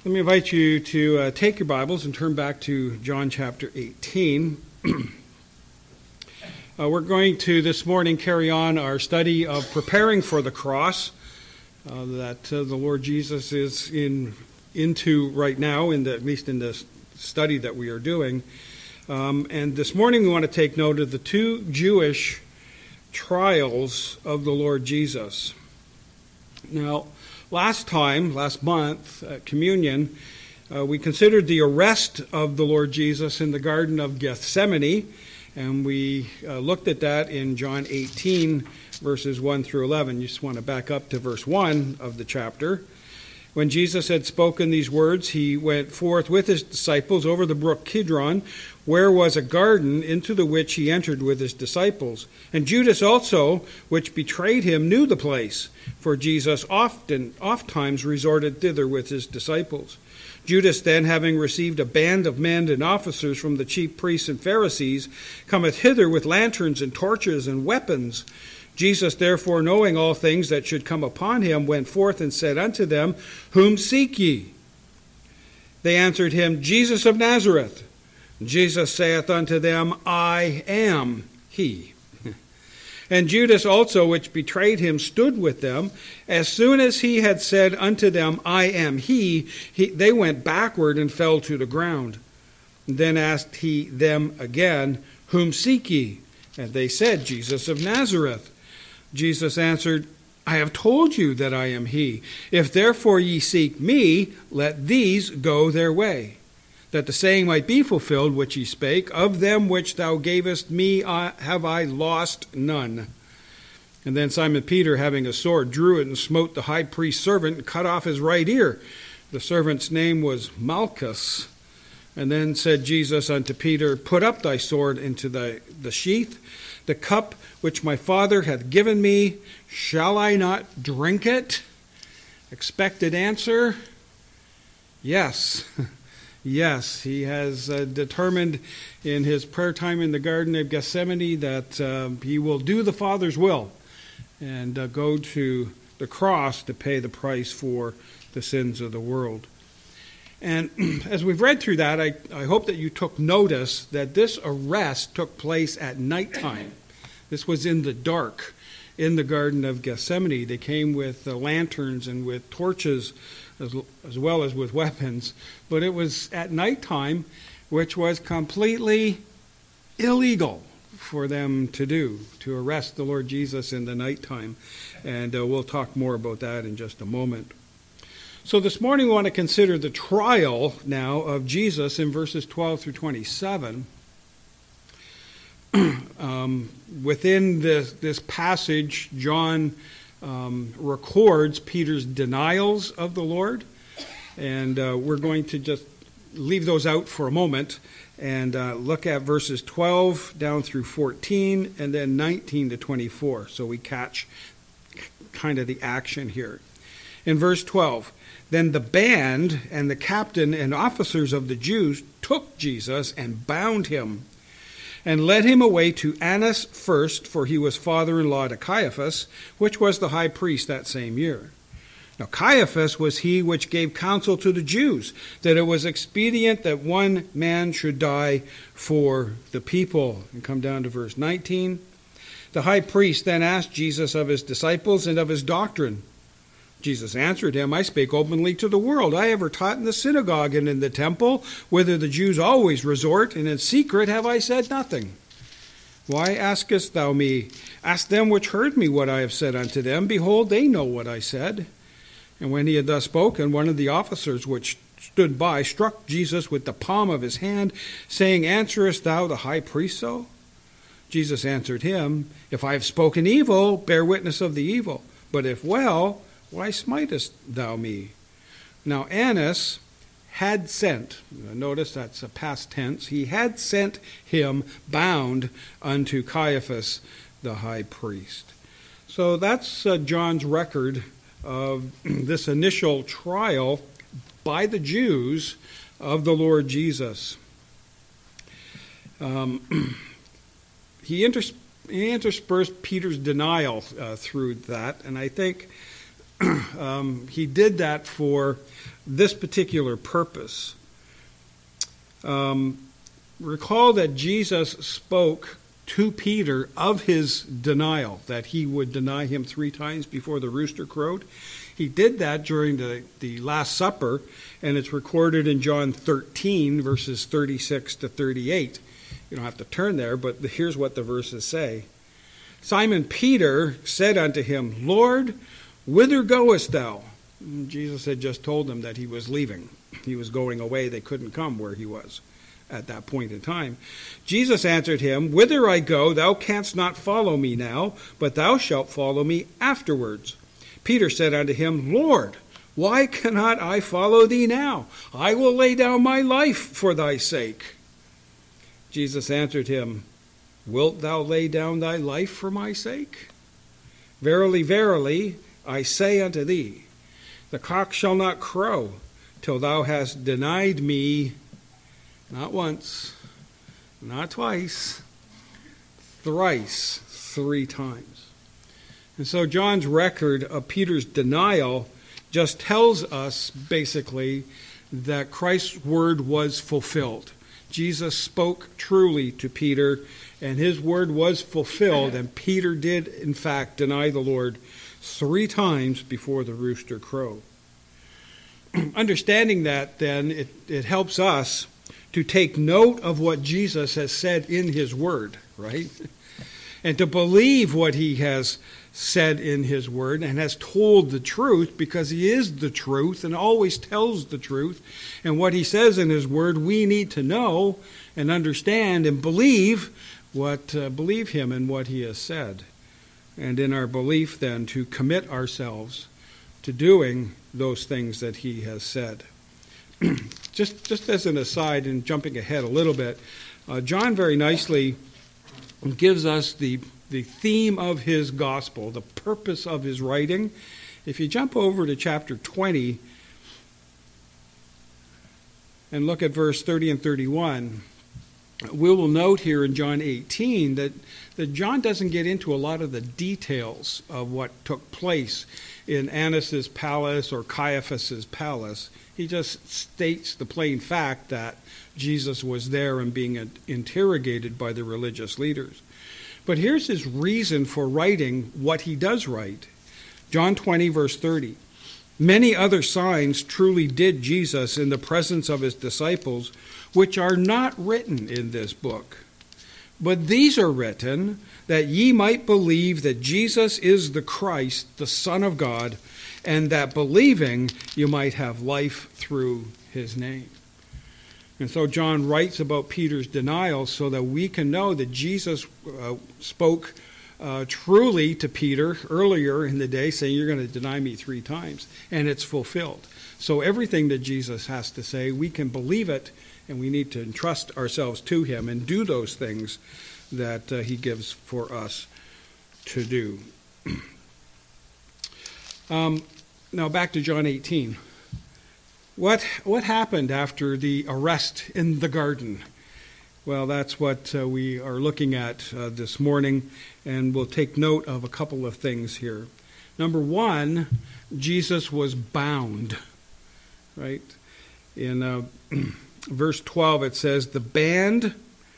Let me invite you to take your Bibles and turn back to John chapter 18. We're going to this morning carry on our study of preparing for the cross that the Lord Jesus is into right now, at least in the study that we are doing. And this morning we want to take note of the two Jewish trials of the Lord Jesus. Now, last month, at communion, we considered the arrest of the Lord Jesus in the Garden of Gethsemane, and we looked at that in John 18, verses 1 through 11. You just want to back up to verse 1 of the chapter. When Jesus had spoken these words, he went forth with his disciples over the brook Kidron, where was a garden, into the which he entered with his disciples. And Judas also, which betrayed him, knew the place, for Jesus ofttimes resorted thither with his disciples. Judas then, having received a band of men and officers from the chief priests and Pharisees, cometh hither with lanterns and torches and weapons. Jesus, therefore, knowing all things that should come upon him, went forth and said unto them, Whom seek ye? They answered him, Jesus of Nazareth. Jesus saith unto them, I am he. And Judas also, which betrayed him, stood with them. As soon as he had said unto them, I am he, they went backward and fell to the ground. Then asked he them again, Whom seek ye? And they said, Jesus of Nazareth. Jesus answered, I have told you that I am he. If therefore ye seek me, let these go their way, that the saying might be fulfilled which he spake, Of them which thou gavest me have I lost none. And then Simon Peter, having a sword, drew it and smote the high priest's servant and cut off his right ear. The servant's name was Malchus. And then said Jesus unto Peter, Put up thy sword into the sheath. The cup which my Father hath given me, shall I not drink it? Expected answer, yes. Yes, he has determined in his prayer time in the Garden of Gethsemane that he will do the Father's will and go to the cross to pay the price for the sins of the world. And as we've read through that, I hope that you took notice that this arrest took place at nighttime. This was in the dark in the Garden of Gethsemane. They came with lanterns and with torches as well as with weapons. But it was at nighttime, which was completely illegal for them to do, to arrest the Lord Jesus in the nighttime. And we'll talk more about that in just a moment. So this morning we want to consider the trial now of Jesus in verses 12 through 27. Within this passage, John records Peter's denials of the Lord, and we're going to just leave those out for a moment and look at verses 12 down through 14 and then 19 to 24, so we catch kind of the action here. In verse 12, Then the band and the captain and officers of the Jews took Jesus and bound him and led him away to Annas first, for he was father-in-law to Caiaphas, which was the high priest that same year. Now Caiaphas was he which gave counsel to the Jews, that it was expedient that one man should die for the people. And come down to verse 19. The high priest then asked Jesus of his disciples and of his doctrine. Jesus answered him, I spake openly to the world. I ever taught in the synagogue and in the temple, whither the Jews always resort, and in secret have I said nothing. Why askest thou me? Ask them which heard me what I have said unto them. Behold, they know what I said. And when he had thus spoken, one of the officers which stood by struck Jesus with the palm of his hand, saying, Answerest thou the high priest so? Jesus answered him, If I have spoken evil, bear witness of the evil. But if well, why smitest thou me? Now Annas had sent, notice that's a past tense, he had sent him bound unto Caiaphas the high priest. So that's John's record of this initial trial by the Jews of the Lord Jesus. He interspersed Peter's denial through that, and I think he did that for this particular purpose. Recall that Jesus spoke to Peter of his denial, that he would deny him 3 times before the rooster crowed. He did that during the Last Supper, and it's recorded in John 13, verses 36 to 38. You don't have to turn there, but here's what the verses say. Simon Peter said unto him, Lord, whither goest thou? And Jesus had just told them that he was leaving. He was going away. They couldn't come where he was at that point in time. Jesus answered him, Whither I go, thou canst not follow me now, but thou shalt follow me afterwards. Peter said unto him, Lord, why cannot I follow thee now? I will lay down my life for thy sake. Jesus answered him, Wilt thou lay down thy life for my sake? Verily, verily, I say unto thee, the cock shall not crow till thou hast denied me, not once, not twice, thrice, 3 times. And so John's record of Peter's denial just tells us, basically, that Christ's word was fulfilled. Jesus spoke truly to Peter, and his word was fulfilled, and Peter did, in fact, deny the Lord 3 times before the rooster crowed. Understanding that, then, it helps us to take note of what Jesus has said in his word, right? And to believe what he has said in his word and has told the truth, because he is the truth and always tells the truth. And what he says in his word, we need to know and understand and believe him in what he has said. And in our belief, then, to commit ourselves to doing those things that he has said. Just as an aside, and jumping ahead a little bit, John very nicely gives us the theme of his gospel, the purpose of his writing. If you jump over to chapter 20 and look at verse 30 and 31, we will note here in John 18 that John doesn't get into a lot of the details of what took place in Annas' palace or Caiaphas' palace. He just states the plain fact that Jesus was there and being interrogated by the religious leaders. But here's his reason for writing what he does write. John 20, verse 30. Many other signs truly did Jesus in the presence of his disciples, which are not written in this book. But these are written, that ye might believe that Jesus is the Christ, the Son of God, and that believing you might have life through his name. And so John writes about Peter's denial so that we can know that Jesus spoke truly to Peter earlier in the day, saying, you're going to deny me 3 times, and it's fulfilled. So everything that Jesus has to say, we can believe it, and we need to entrust ourselves to him and do those things that he gives for us to do. Now back to John 18. What happened after the arrest in the garden? Well, that's what we are looking at this morning, and we'll take note of a couple of things here. Number 1, Jesus was bound, right? In verse 12 it says, the band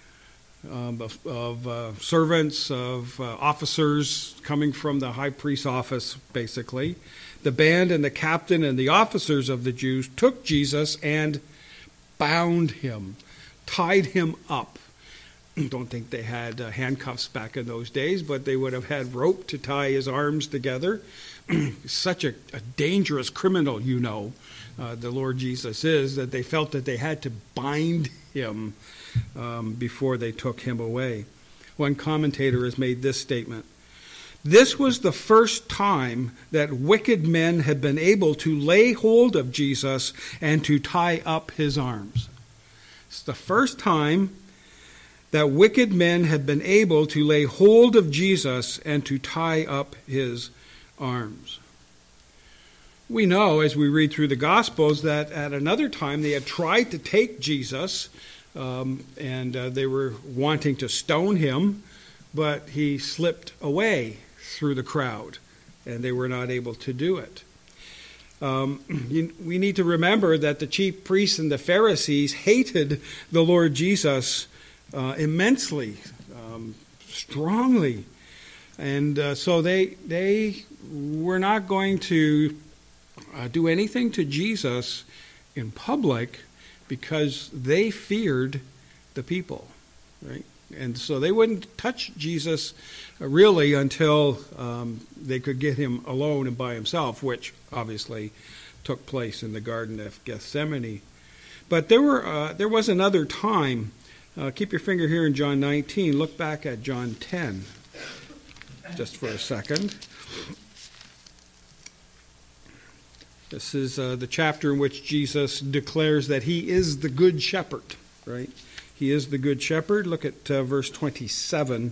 of servants, of officers coming from the high priest's office, basically, the band and the captain and the officers of the Jews took Jesus and bound him, tied him up. I don't think they had handcuffs back in those days, but they would have had rope to tie his arms together. Such a dangerous criminal, the Lord Jesus is, that they felt that they had to bind him before they took him away. One commentator has made this statement: this was the first time that wicked men had been able to lay hold of Jesus and to tie up his arms. It's the first time that wicked men had been able to lay hold of Jesus and to tie up his arms. We know, as we read through the Gospels, that at another time they had tried to take Jesus, and they were wanting to stone him, but he slipped away through the crowd, and they were not able to do it. We need to remember that the chief priests and the Pharisees hated the Lord Jesus immensely, strongly. And so they were not going to do anything to Jesus in public because they feared the people, right? And so they wouldn't touch Jesus really until they could get him alone and by himself, which obviously took place in the Garden of Gethsemane. But there was another time. Keep your finger here in John 19. Look back at John 10 just for a second. This is the chapter in which Jesus declares that he is the good shepherd, right? He is the good shepherd. Look at verse 27,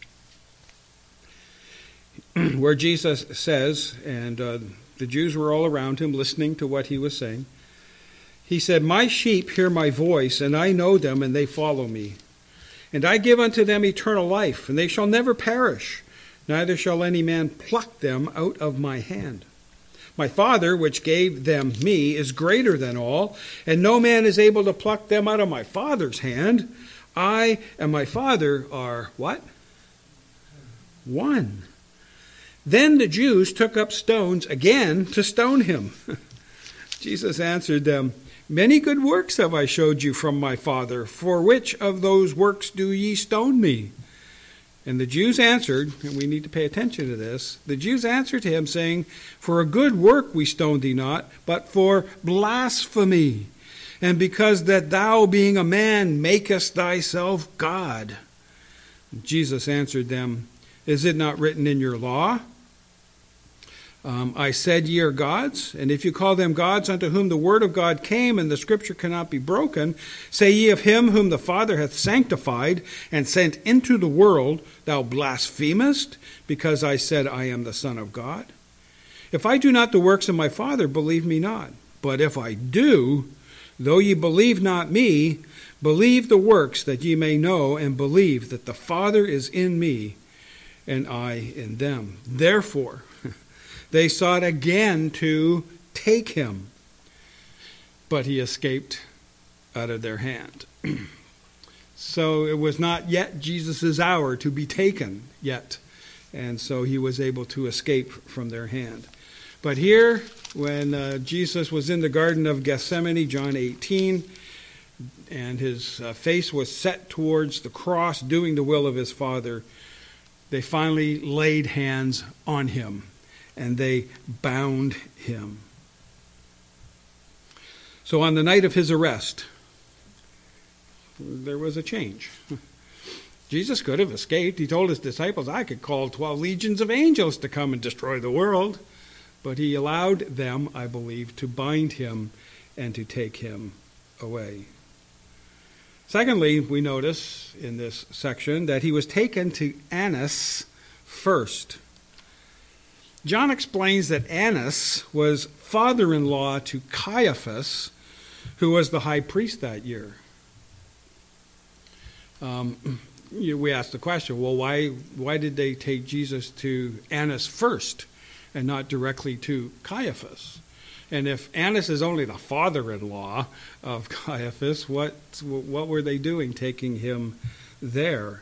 where Jesus says, and the Jews were all around him listening to what he was saying. He said, "My sheep hear my voice, and I know them, and they follow me. And I give unto them eternal life, and they shall never perish, neither shall any man pluck them out of my hand. My Father, which gave them me, is greater than all, and no man is able to pluck them out of my Father's hand. I and my Father are" what? "One." Then the Jews took up stones again to stone him. Jesus answered them, "Many good works have I showed you from my Father. For which of those works do ye stone me?" And the Jews answered, and we need to pay attention to this, the Jews answered him, saying, "For a good work we stone thee not, but for blasphemy, and because that thou, being a man, makest thyself God." And Jesus answered them, "Is it not written in your law? I said ye are gods, and if you call them gods unto whom the word of God came, and the scripture cannot be broken, say ye of him whom the Father hath sanctified and sent into the world, thou blasphemest, because I said I am the Son of God? If I do not the works of my Father, believe me not. But if I do, though ye believe not me, believe the works, that ye may know and believe that the Father is in me, and I in them. Therefore they sought again to take him, but he escaped out of their hand. So it was not yet Jesus' hour to be taken yet, and so he was able to escape from their hand. But here, when Jesus was in the Garden of Gethsemane, John 18, and his face was set towards the cross, doing the will of his Father, they finally laid hands on him, and they bound him. So on the night of his arrest, there was a change. Jesus could have escaped. He told his disciples, "I could call 12 legions of angels to come and destroy the world." But he allowed them, I believe, to bind him and to take him away. Secondly, we notice in this section that he was taken to Annas first. John explains that Annas was father-in-law to Caiaphas, who was the high priest that year. We ask the question, well, why did they take Jesus to Annas first and not directly to Caiaphas? And if Annas is only the father-in-law of Caiaphas, what were they doing taking him there?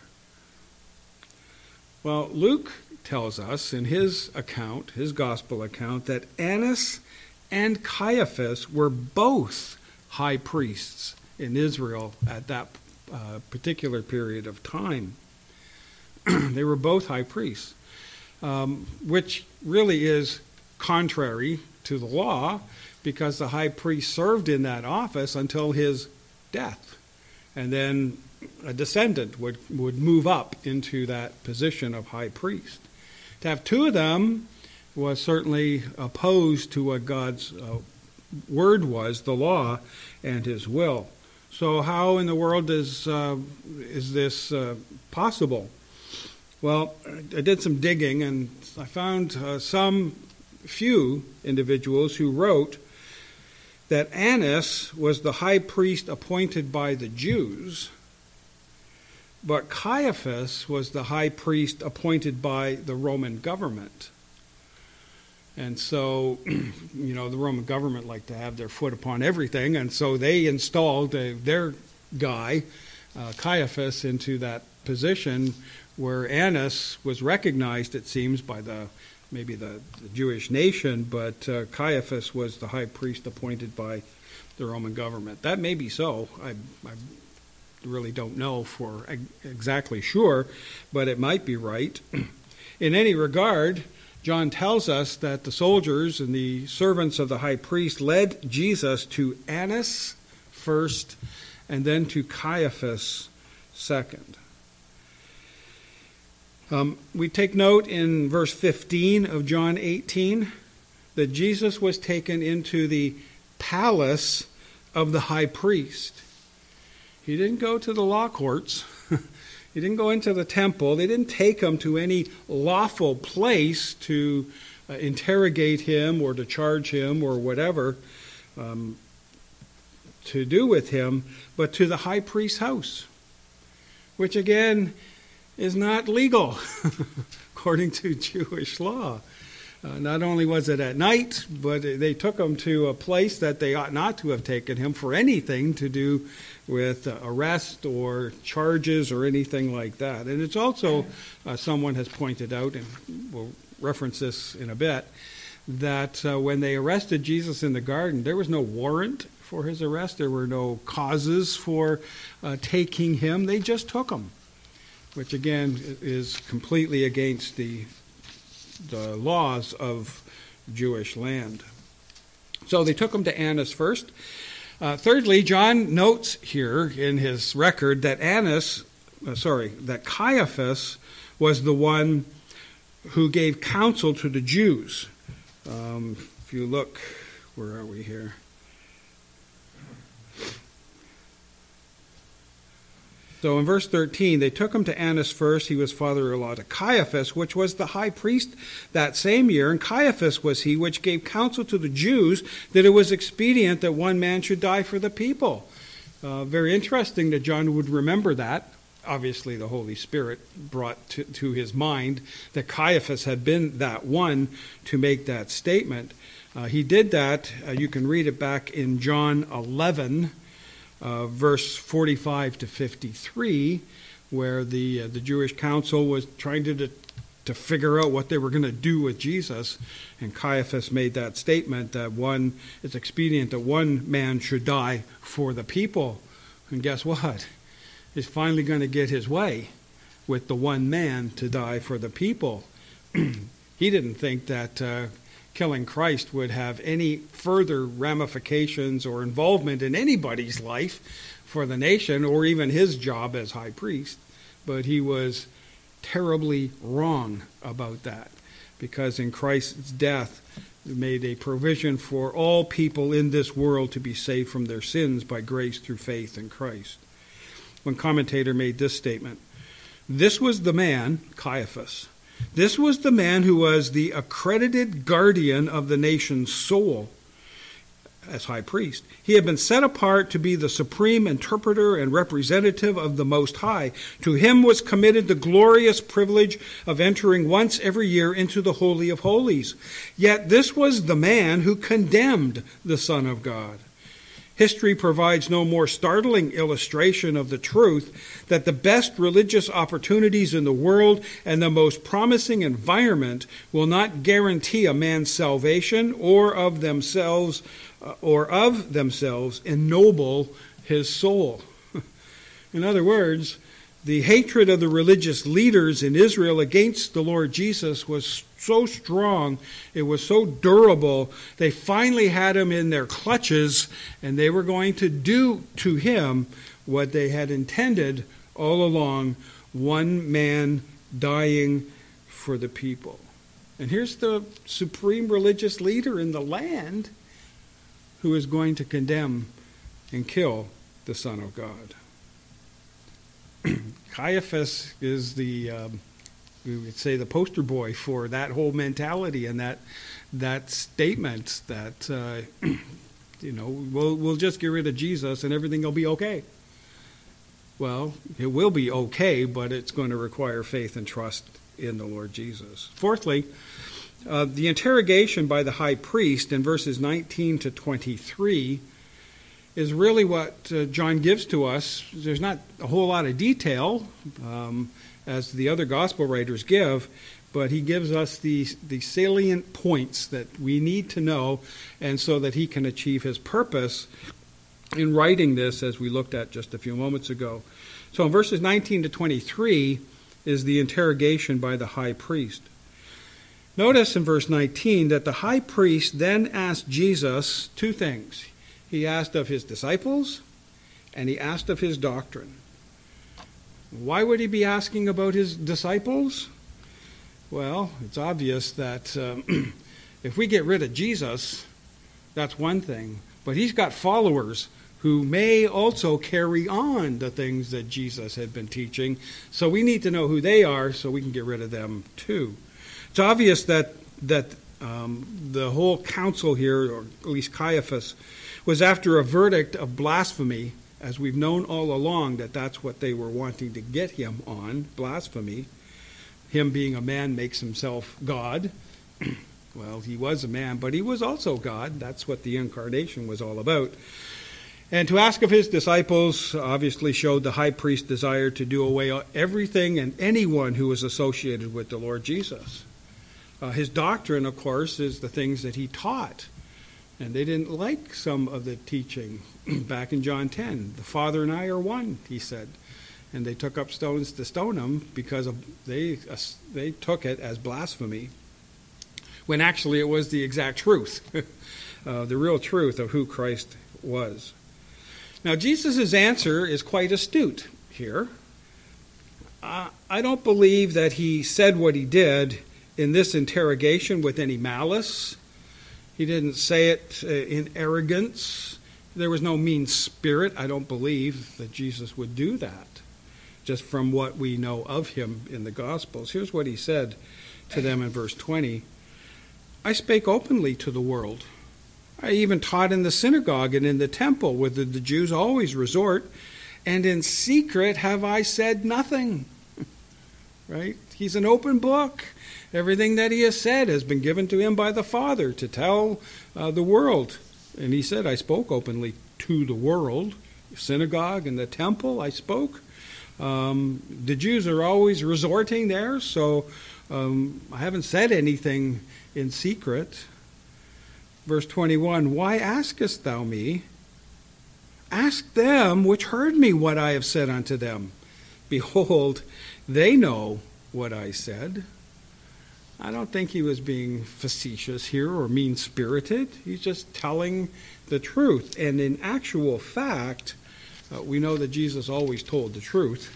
Well, Luke tells us in his account, his gospel account, that Annas and Caiaphas were both high priests in Israel at that particular period of time. They were both high priests, which really is contrary to the law, because the high priest served in that office until his death, and then a descendant would move up into that position of high priest. To have two of them was certainly opposed to what God's word was, the law, and his will. So how in the world is this possible? Well, I did some digging, and I found some few individuals who wrote that Annas was the high priest appointed by the Jews, but Caiaphas was the high priest appointed by the Roman government. And so, the Roman government liked to have their foot upon everything, and so they installed their guy, Caiaphas, into that position where Annas was recognized, it seems, by maybe the Jewish nation, but Caiaphas was the high priest appointed by the Roman government. That may be so. I really don't know for exactly sure, but it might be right. In any regard, John tells us that the soldiers and the servants of the high priest led Jesus to Annas first and then to Caiaphas second. We take note in verse 15 of John 18 that Jesus was taken into the palace of the high priest. He didn't go to the law courts. He didn't go into the temple. They didn't take him to any lawful place to interrogate him or to charge him or whatever to do with him, but to the high priest's house, which again is not legal according to Jewish law. Not only was it at night, but they took him to a place that they ought not to have taken him for anything to do with arrest or charges or anything like that. And it's also, someone has pointed out, and we'll reference this in a bit, that when they arrested Jesus in the garden, there was no warrant for his arrest. There were no causes for taking him. They just took him, which again is completely against the laws of Jewish land. So they took him to Annas first. Thirdly, John notes here in his record that that Caiaphas was the one who gave counsel to the Jews. If you look, where are we here? So in verse 13, they took him to Annas first. He was father-in-law to Caiaphas, which was the high priest that same year. And Caiaphas was he which gave counsel to the Jews that it was expedient that one man should die for the people. Very interesting that John would remember that. Obviously, the Holy Spirit brought to his mind that Caiaphas had been that one to make that statement. He did that. You can read it back in John 11, verse 45 to 53, where the Jewish council was trying to figure out what they were going to do with Jesus. And Caiaphas made that statement that it's expedient that one man should die for the people. And guess what? He's finally going to get his way with the one man to die for the people. He didn't think that killing Christ would have any further ramifications or involvement in anybody's life for the nation or even his job as high priest. But he was terribly wrong about that, because in Christ's death he made a provision for all people in this world to be saved from their sins by grace through faith in Christ. One commentator made this statement: this was the man, Caiaphas, this was the man who was the accredited guardian of the nation's soul as high priest. He had been set apart to be the supreme interpreter and representative of the Most High. To him was committed the glorious privilege of entering once every year into the Holy of Holies. Yet this was the man who condemned the Son of God. History provides no more startling illustration of the truth that the best religious opportunities in the world and the most promising environment will not guarantee a man's salvation or of themselves ennoble his soul. In other words, the hatred of the religious leaders in Israel against the Lord Jesus was so strong, it was so durable, they finally had him in their clutches, and they were going to do to him what they had intended all along, one man dying for the people. And here's the supreme religious leader in the land who is going to condemn and kill the Son of God. Caiaphas is we would say the poster boy for that whole mentality and that statement that we'll just get rid of Jesus and everything will be okay. Well, it will be okay, but it's going to require faith and trust in the Lord Jesus. Fourthly, The interrogation by the high priest in verses 19 to 23 is really what John gives to us. There's not a whole lot of detail, as the other gospel writers give, but he gives us the salient points that we need to know, and so that he can achieve his purpose in writing this, as we looked at just a few moments ago. So in verses 19 to 23 is the interrogation by the high priest. Notice in verse 19 that the high priest then asked Jesus two things. He asked of his disciples, and he asked of his doctrine. Why would he be asking about his disciples? Well, it's obvious that if we get rid of Jesus, that's one thing. But he's got followers who may also carry on the things that Jesus had been teaching. So we need to know who they are so we can get rid of them too. It's obvious that the whole council here, or at least Caiaphas, was after a verdict of blasphemy, as we've known all along that that's what they were wanting to get him on, blasphemy. Him being a man makes himself God. Well, he was a man, but he was also God. That's what the incarnation was all about. And to ask of his disciples obviously showed the high priest's desire to do away with everything and anyone who was associated with the Lord Jesus. His doctrine, of course, is the things that he taught. And they didn't like some of the teaching back in John 10. The Father and I are one, he said. And they took up stones to stone him because they took it as blasphemy, when actually it was the exact truth, the real truth of who Christ was. Now, Jesus' answer is quite astute here. I don't believe that he said what he did in this interrogation with any malice. He didn't say it in arrogance. There was no mean spirit. I don't believe that Jesus would do that, just from what we know of him in the Gospels. Here's what he said to them in verse 20. I spake openly to the world. I even taught in the synagogue and in the temple, where the Jews always resort, and in secret have I said nothing. Right? He's an open book. Everything that he has said has been given to him by the Father to tell the world. And he said, I spoke openly to the world. Synagogue and the temple, I spoke. The Jews are always resorting there, so I haven't said anything in secret. Verse 21, why askest thou me? Ask them which heard me what I have said unto them. Behold, they know what I said. I don't think he was being facetious here or mean-spirited. He's just telling the truth. And in actual fact, we know that Jesus always told the truth.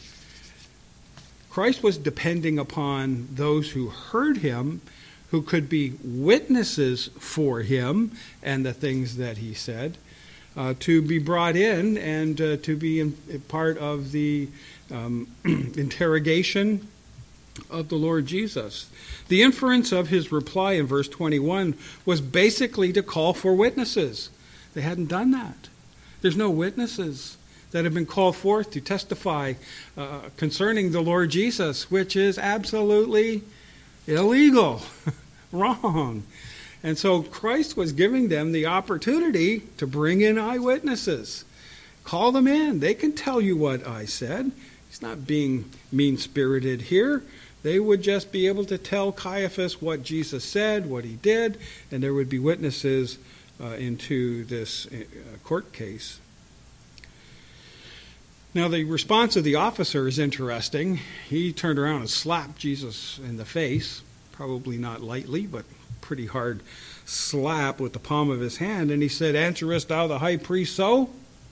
Christ was depending upon those who heard him, who could be witnesses for him and the things that he said, to be brought in and to be part of the interrogation of the Lord Jesus. The inference of his reply in verse 21 was basically to call for witnesses. They hadn't done that. There's no witnesses that have been called forth to testify concerning the Lord Jesus, which is absolutely illegal, wrong. And so Christ was giving them the opportunity to bring in eyewitnesses. Call them in. They can tell you what I said. He's not being mean-spirited here. They would just be able to tell Caiaphas what Jesus said, what he did, and there would be witnesses into this court case. Now, the response of the officer is interesting. He turned around and slapped Jesus in the face, probably not lightly, but pretty hard slap with the palm of his hand, and he said, Answerest thou the high priest so?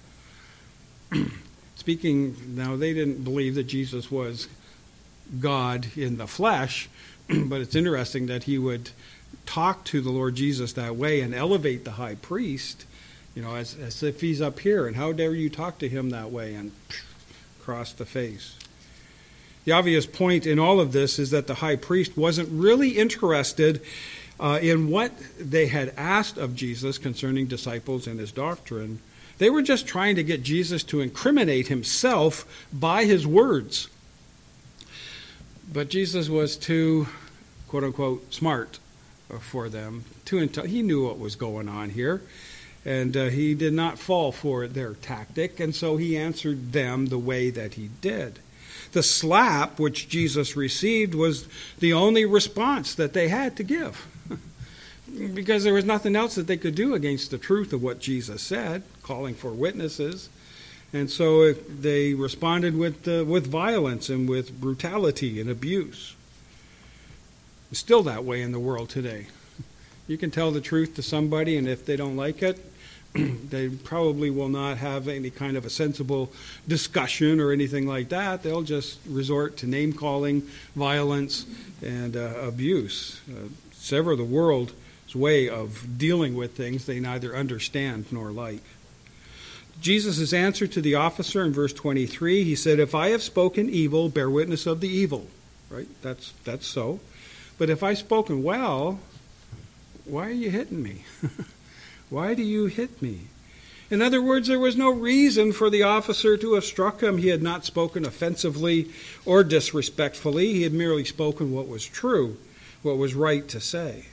Speaking, now they didn't believe that Jesus was God in the flesh, but it's interesting that he would talk to the Lord Jesus that way and elevate the high priest, as if he's up here, and how dare you talk to him that way, and across the face. The obvious point in all of this is that the high priest wasn't really interested in what they had asked of Jesus concerning disciples and his doctrine. They were just trying to get Jesus to incriminate himself by his words. But Jesus was too, quote-unquote, smart for them. He knew what was going on here, and he did not fall for their tactic, and so he answered them the way that he did. The slap which Jesus received was the only response that they had to give, because there was nothing else that they could do against the truth of what Jesus said, calling for witnesses. And so they responded with violence and with brutality and abuse. It's still that way in the world today. You can tell the truth to somebody, and if they don't like it, they probably will not have any kind of a sensible discussion or anything like that. They'll just resort to name-calling, violence, and abuse. Sever the world's way of dealing with things they neither understand nor like. Jesus' answer to the officer in verse 23, he said, "If I have spoken evil, bear witness of the evil." Right? That's so. But if I've spoken well, why are you hitting me? Why do you hit me? In other words, there was no reason for the officer to have struck him. He had not spoken offensively or disrespectfully. He had merely spoken what was true, what was right to say.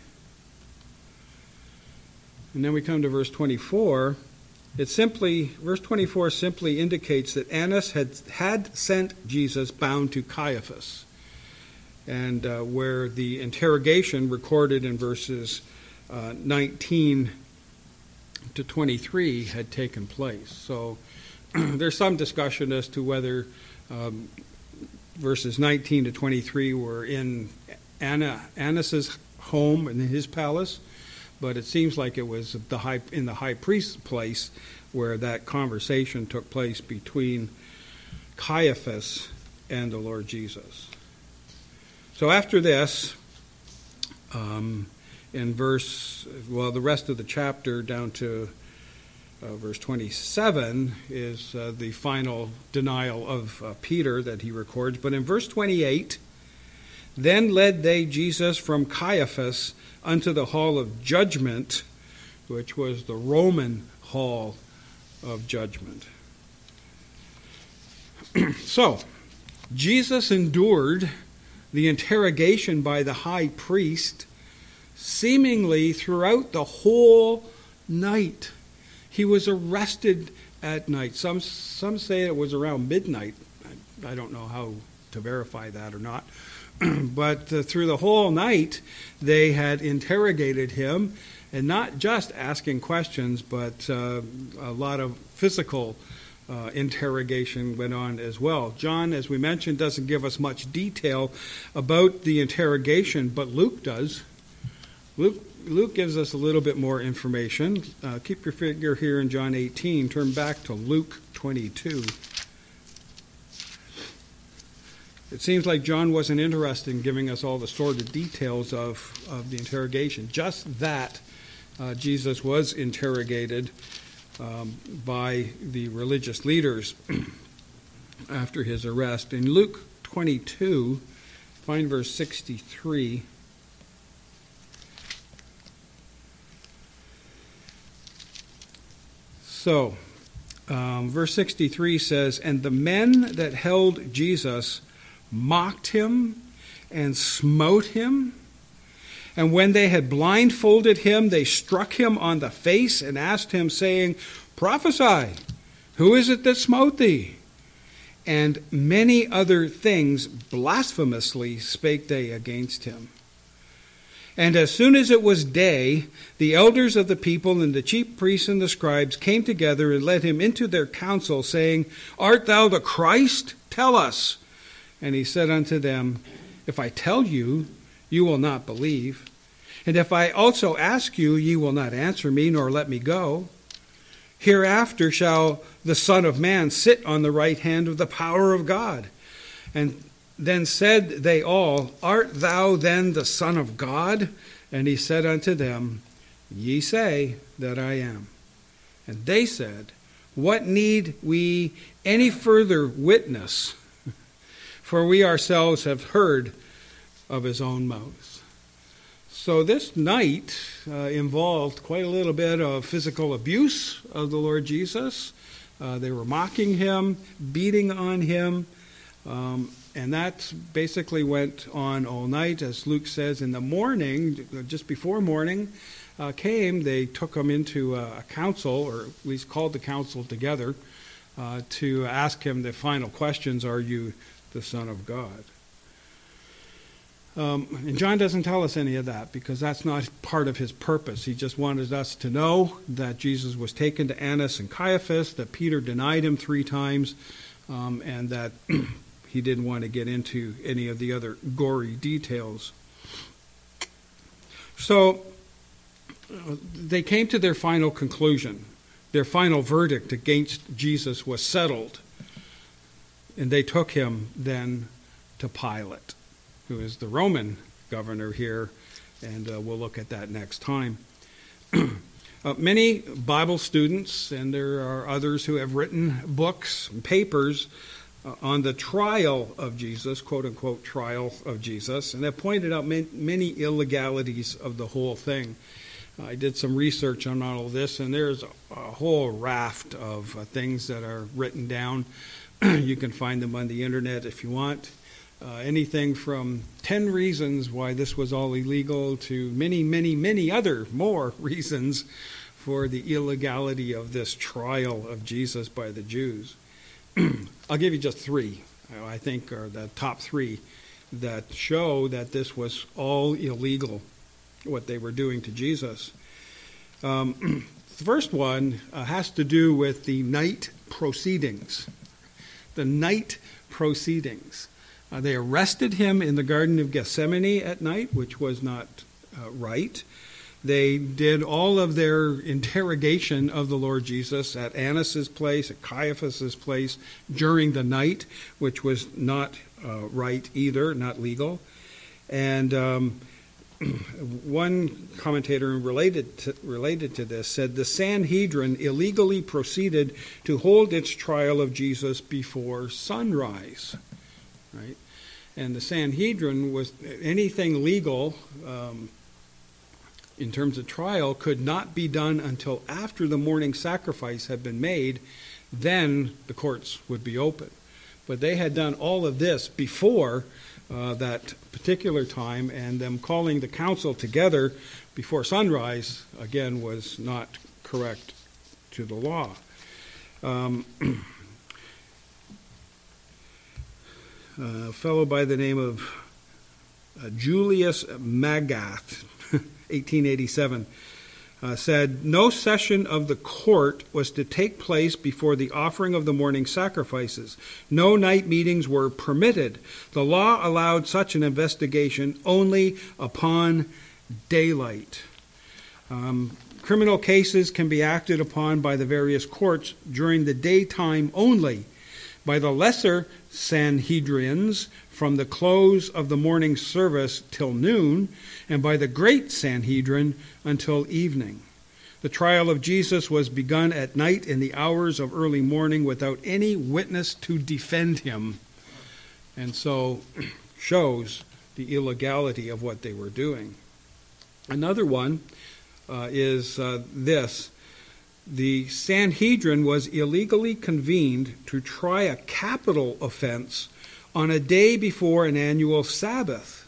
And then we come to verse 24. Verse 24 simply indicates that Annas had sent Jesus bound to Caiaphas, and where the interrogation recorded in verses 19 to 23 had taken place. So there's some discussion as to whether verses 19 to 23 were in Annas' home and in his palace, but it seems like it was in the high priest's place where that conversation took place between Caiaphas and the Lord Jesus. So after this, in the rest of the chapter down to verse 27 is the final denial of Peter that he records. But in verse 28, "Then led they Jesus from Caiaphas unto the hall of judgment," which was the Roman hall of judgment. So, Jesus endured the interrogation by the high priest seemingly throughout the whole night. He was arrested at night. Some say it was around midnight. I don't know how to verify that or not. But through the whole night, they had interrogated him, and not just asking questions, but a lot of physical interrogation went on as well. John, as we mentioned, doesn't give us much detail about the interrogation, but Luke does. Luke gives us a little bit more information. Keep your finger here in John 18. Turn back to Luke 22. It seems like John wasn't interested in giving us all the sordid details of the interrogation. Just that Jesus was interrogated by the religious leaders after his arrest. In Luke 22, find verse 63. So, verse 63 says, "And the men that held Jesus mocked him and smote him. And when they had blindfolded him, they struck him on the face and asked him, saying, Prophesy, who is it that smote thee? And many other things blasphemously spake they against him. And as soon as it was day, the elders of the people and the chief priests and the scribes came together and led him into their council, saying, Art thou the Christ? Tell us. And he said unto them, If I tell you, you will not believe. And if I also ask you, ye will not answer me, nor let me go. Hereafter shall the Son of Man sit on the right hand of the power of God. And then said they all, Art thou then the Son of God? And he said unto them, Ye say that I am. And they said, What need we any further witness? For we ourselves have heard of his own mouth. So this night involved quite a little bit of physical abuse of the Lord Jesus. They were mocking him, beating on him, And that basically went on all night. As Luke says, in the morning, just before morning came, they took him into a council, or at least called the council together, to ask him the final questions: are you the Son of God? And John doesn't tell us any of that, because that's not part of his purpose. He just wanted us to know that Jesus was taken to Annas and Caiaphas, that Peter denied him 3 times, and that he didn't want to get into any of the other gory details. So they came to their final conclusion. Their final verdict against Jesus was settled. And they took him then to Pilate, who is the Roman governor here, and we'll look at that next time. Many Bible students, and there are others who have written books and papers on the trial of Jesus, quote-unquote trial of Jesus, and have pointed out many illegalities of the whole thing. I did some research on all of this, and there's a whole raft of things that are written down. You can find them on the internet if you want. Anything from 10 reasons why this was all illegal to many, many, many other more reasons for the illegality of this trial of Jesus by the Jews. I'll give you just 3, I think, are the top 3 that show that this was all illegal, what they were doing to Jesus. The first one has to do with the night proceedings. The night proceedings. They arrested him in the Garden of Gethsemane at night, which was not right. They did all of their interrogation of the Lord Jesus at Annas' place, at Caiaphas' place, during the night, which was not right either, not legal. And one commentator related to this said the Sanhedrin illegally proceeded to hold its trial of Jesus before sunrise. Right? And the Sanhedrin was anything legal in terms of trial could not be done until after the morning sacrifice had been made. Then the courts would be open. But they had done all of this before that particular time, and them calling the council together before sunrise, again, was not correct to the law. A fellow by the name of Julius Magath, 1887, said, no session of the court was to take place before the offering of the morning sacrifices. No night meetings were permitted. The law allowed such an investigation only upon daylight. Criminal cases can be acted upon by the various courts during the daytime only. By the lesser Sanhedrians from the close of the morning service till noon, and by the great Sanhedrin until evening. The trial of Jesus was begun at night in the hours of early morning without any witness to defend him. And so shows the illegality of what they were doing. Another one is this. The Sanhedrin was illegally convened to try a capital offense on a day before an annual Sabbath.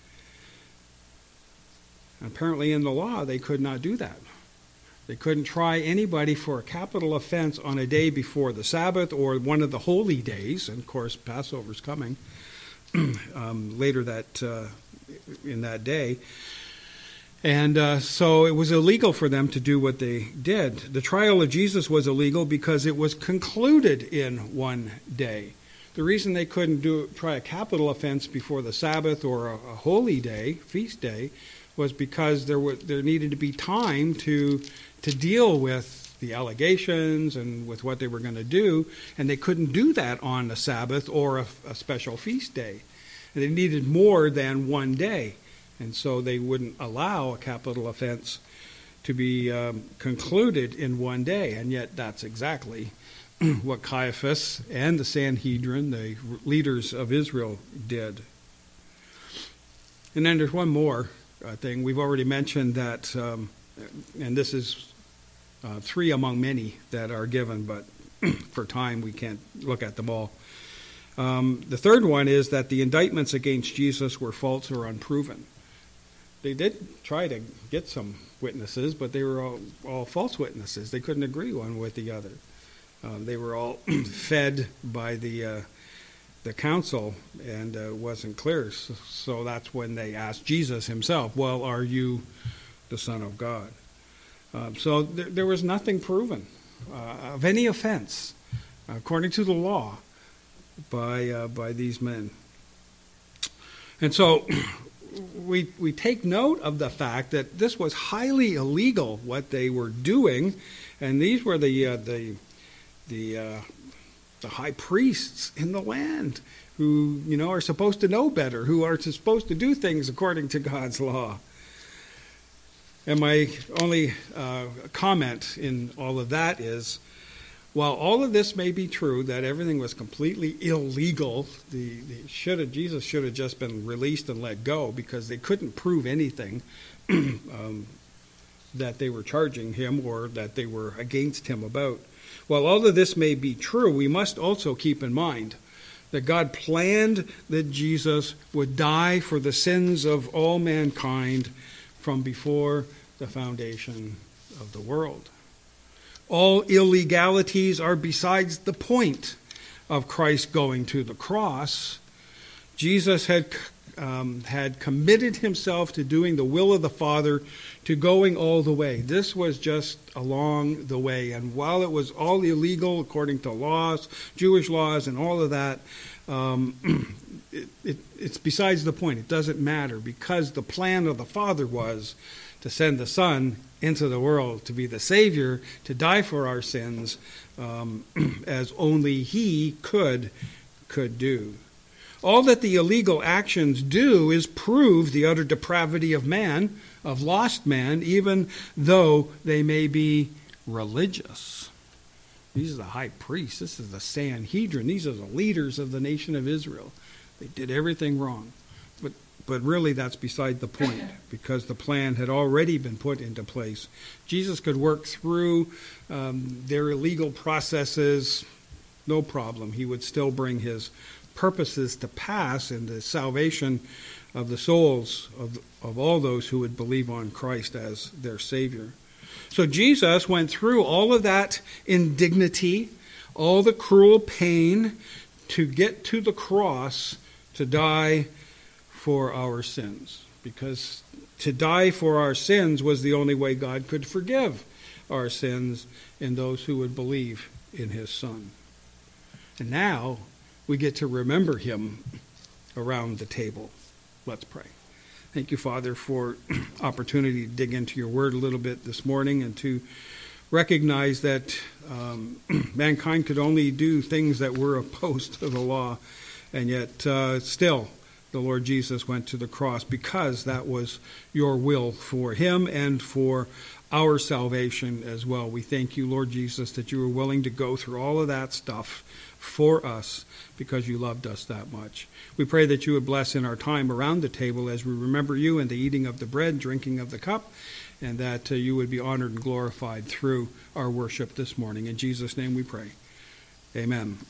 Apparently in the law, they could not do that. They couldn't try anybody for a capital offense on a day before the Sabbath or one of the holy days. And of course, Passover's coming later in that day. And so it was illegal for them to do what they did. The trial of Jesus was illegal because it was concluded in one day. The reason they couldn't try a capital offense before the Sabbath or a holy day, feast day, was because there needed to be time to deal with the allegations and with what they were going to do, and they couldn't do that on a Sabbath or a special feast day. And they needed more than one day. And so they wouldn't allow a capital offense to be concluded in one day. And yet that's exactly what Caiaphas and the Sanhedrin, the leaders of Israel, did. And then there's one more thing. We've already mentioned that, and this is 3 among many that are given, but for time we can't look at them all. The third one is that the indictments against Jesus were false or unproven. They did try to get some witnesses, but they were all false witnesses. They couldn't agree one with the other. They were all fed by the council, and it wasn't clear. So that's when they asked Jesus himself, well, are you the Son of God? So there was nothing proven of any offense, according to the law, by these men. And so we take note of the fact that this was highly illegal, what they were doing, and these were the high priests in the land who, are supposed to know better, who are supposed to do things according to God's law. And my only comment in all of that is, while all of this may be true, that everything was completely illegal, Jesus should have just been released and let go, because they couldn't prove anything that they were charging him or that they were against him about. While all of this may be true, we must also keep in mind that God planned that Jesus would die for the sins of all mankind from before the foundation of the world. All illegalities are besides the point of Christ going to the cross. Jesus had committed himself to doing the will of the Father, to going all the way. This was just along the way. And while it was all illegal according to laws, Jewish laws and all of that, it's besides the point. It doesn't matter, because the plan of the Father was to send the Son into the world to be the Savior, to die for our sins, as only He could do. All that the illegal actions do is prove the utter depravity of man, of lost man, even though they may be religious. These are the high priests. This is the Sanhedrin. These are the leaders of the nation of Israel. They did everything wrong. But really that's beside the point, because the plan had already been put into place. Jesus could work through their illegal processes, no problem. He would still bring his purposes to pass in the salvation of the souls of all those who would believe on Christ as their Savior. So Jesus went through all of that indignity, all the cruel pain, to get to the cross to die for our sins. Because to die for our sins was the only way God could forgive our sins in those who would believe in his Son. And now we get to remember him around the table. Let's pray. Thank you, Father, for opportunity to dig into your word a little bit this morning, and to recognize that mankind could only do things that were opposed to the law, and yet still the Lord Jesus went to the cross, because that was your will for him and for our salvation as well. We thank you, Lord Jesus, that you were willing to go through all of that stuff for us, because you loved us that much. We pray that you would bless in our time around the table as we remember you in the eating of the bread, drinking of the cup, and that you would be honored and glorified through our worship this morning. In Jesus' name we pray. Amen.